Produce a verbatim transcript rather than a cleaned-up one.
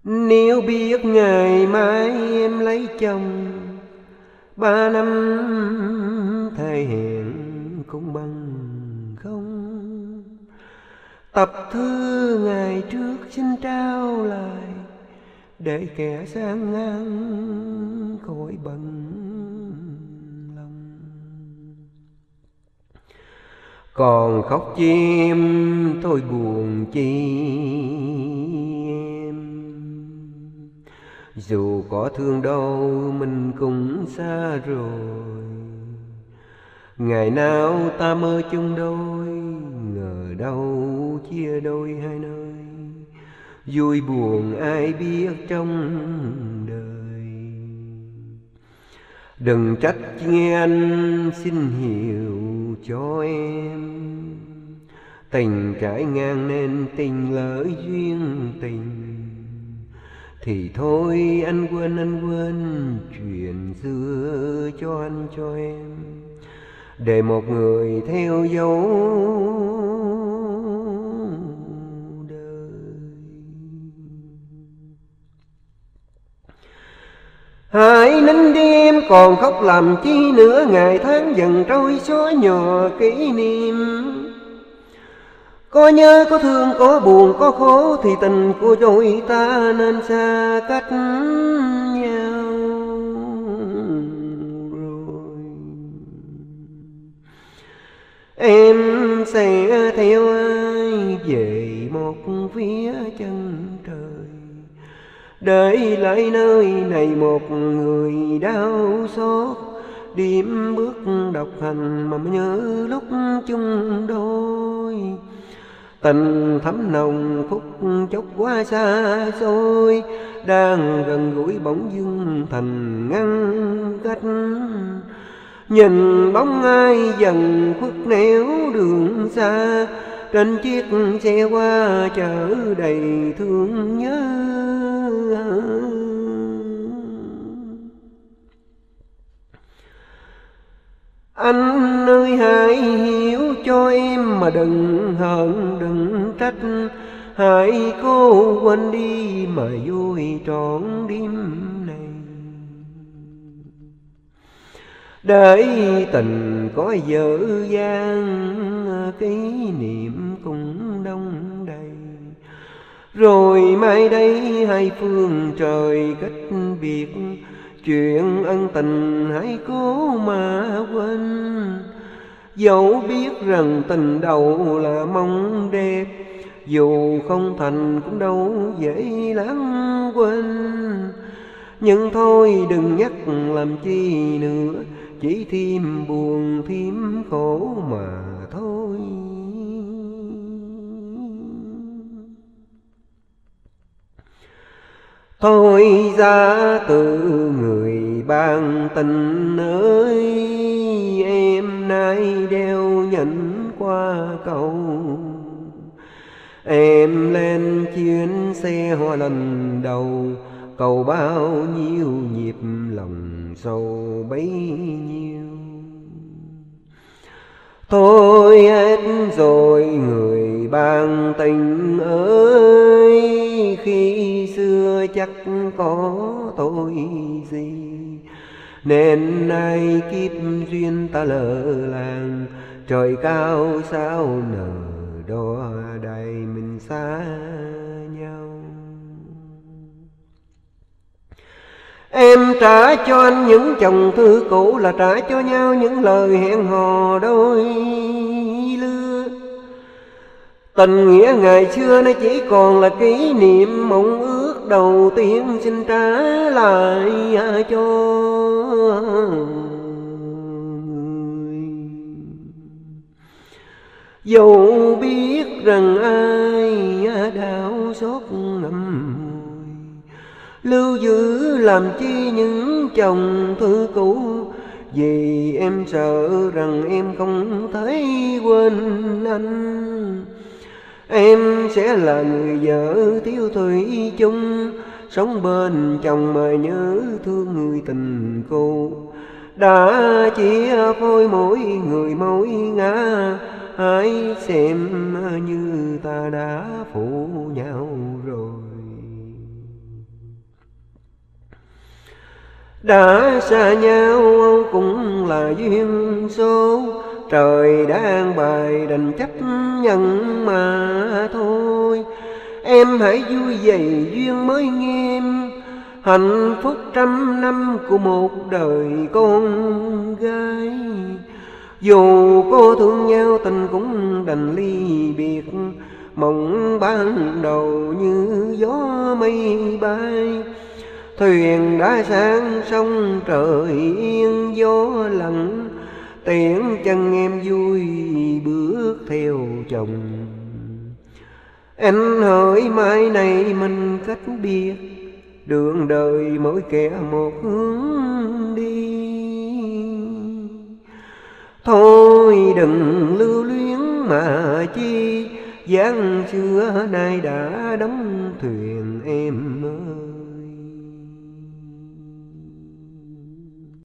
Nếu biết ngày mai em lấy chồng, ba năm thề hẹn cũng bằng không. Tập thư ngày trước xin trao lại, để kẻ sang ngang khỏi bận lòng. Còn khóc chi em, thôi buồn chi em. Dù có thương đâu mình cũng xa rồi. Ngày nào ta mơ chung đôi, ngờ đâu chia đôi hai nơi. Vui buồn ai biết trong đời. Đừng trách nghe anh xin hiểu cho em. Tình trải ngang nên tình lỡ duyên tình. Thì thôi anh quên anh quên chuyện xưa cho anh cho em. Để một người theo dấu đời. Hãy nín đi em, còn khóc làm chi nữa. Ngày tháng dần trôi xóa nhòa kỷ niệm. Có nhớ, có thương, có buồn, có khổ, thì tình của đôi ta nên xa cách nhau rồi. Em sẽ theo ai về một phía chân trời, để lại nơi này một người đau xót. Điểm bước độc hành mà nhớ lúc chung đôi. Tình thắm nồng phút chốc quá xa xôi, đang gần gũi bỗng dưng thành ngăn cách. Nhìn bóng ai dần khuất nẻo đường xa, trên chiếc xe qua chở đầy thương nhớ. Anh ơi hãy hiểu cho em mà đừng hận đừng trách. Hãy cố quên đi mà vui trọn đêm này. Để tình có dở dang, kỷ niệm cũng đông đầy. Rồi mai đây hai phương trời cách biệt. Chuyện ân tình hãy cố mà quên. Dẫu biết rằng tình đầu là mong đẹp, dù không thành cũng đâu dễ lãng quên. Nhưng thôi đừng nhắc làm chi nữa, chỉ thêm buồn thêm khổ mà thôi. Thôi ra từ người ban tình ơi, em nay đeo nhẫn qua cầu. Em lên chuyến xe hoa lần đầu, cầu bao nhiêu nhịp lòng sâu bấy nhiêu. Thôi hết rồi người ban tình ơi, khi xưa chắc có tôi gì, nên nay kiếp duyên ta lỡ làng. Trời cao sao nở đo đầy mình xa nhau. Em trả cho anh những chồng thư cũ, là trả cho nhau những lời hẹn hò đôi lứa. Tình nghĩa ngày xưa nay chỉ còn là kỷ niệm, mộng ước đầu tiên xin trả lại cho người. Dẫu biết rằng ai đau xót ngậm ngùi, lưu giữ làm chi những chồng thư cũ. Vì em sợ rằng em không thấy quên anh. Em sẽ là người vợ thiếu thủy chung, sống bên chồng mà nhớ thương người tình cô. Đã chia phôi mỗi người mỗi ngã, hãy xem như ta đã phụ nhau rồi. Đã xa nhau cũng là duyên số, trời đã an bài đành chấp nhận mà thôi. Em hãy vui vậy duyên mới nghiêm, hạnh phúc trăm năm của một đời con gái. Dù có thương nhau tình cũng đành ly biệt, mộng ban đầu như gió mây bay. Thuyền đã sang sông trời yên gió lặng, tiễn chân em vui bước theo chồng. Anh hỏi mai này mình cách biệt, đường đời mỗi kẻ một hướng đi. Thôi đừng lưu luyến mà chi, giang xưa nay đã đóng thuyền em ơi.